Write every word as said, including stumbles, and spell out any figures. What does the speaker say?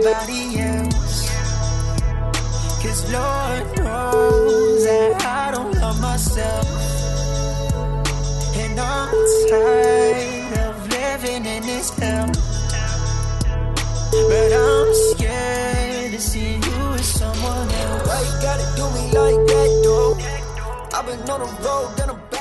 anybody else. Cause Lord knows that I don't love myself. And I'm tired of living in this hell. But I'm scared to see you with someone else. Why you gotta do me like that, though? I've been on the road, then I'm back.